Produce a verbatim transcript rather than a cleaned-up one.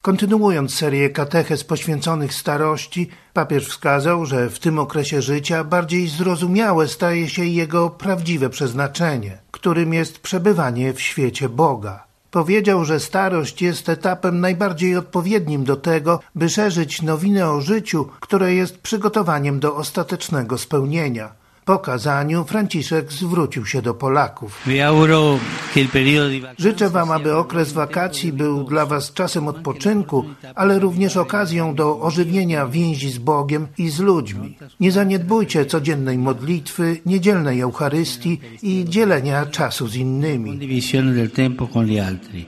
Kontynuując serię katechez poświęconych starości, papież wskazał, że w tym okresie życia bardziej zrozumiałe staje się jego prawdziwe przeznaczenie, którym jest przebywanie w świecie Boga. Powiedział, że starość jest etapem najbardziej odpowiednim do tego, by szerzyć nowinę o życiu, które jest przygotowaniem do ostatecznego spełnienia. Po kazaniu Franciszek zwrócił się do Polaków. Życzę wam, aby okres wakacji był dla was czasem odpoczynku, ale również okazją do ożywienia więzi z Bogiem i z ludźmi. Nie zaniedbujcie codziennej modlitwy, niedzielnej Eucharystii i dzielenia czasu z innymi.